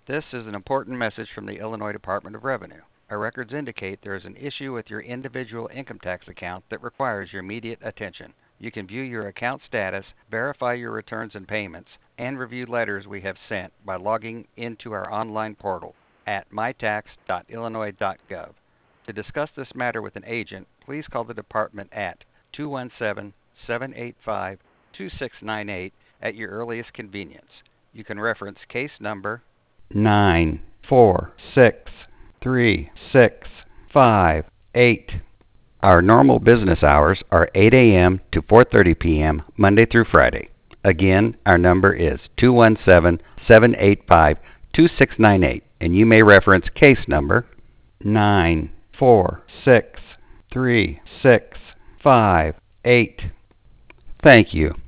This is an important message from the Illinois Department of Revenue. Our records indicate there is an issue with your individual income tax account that requires your immediate attention. You can view your account status, verify your returns and payments, and review letters we have sent by logging into our online portal at mytax.illinois.gov. To discuss this matter with an agent, please call the department at 217-785-2698 at your earliest convenience. You can reference case number 9463658. Our normal business hours are 8 a.m. to 4:30 p.m. Monday through Friday. Again, our number is 217-785-2698, and you may reference case number 9463658. Thank you.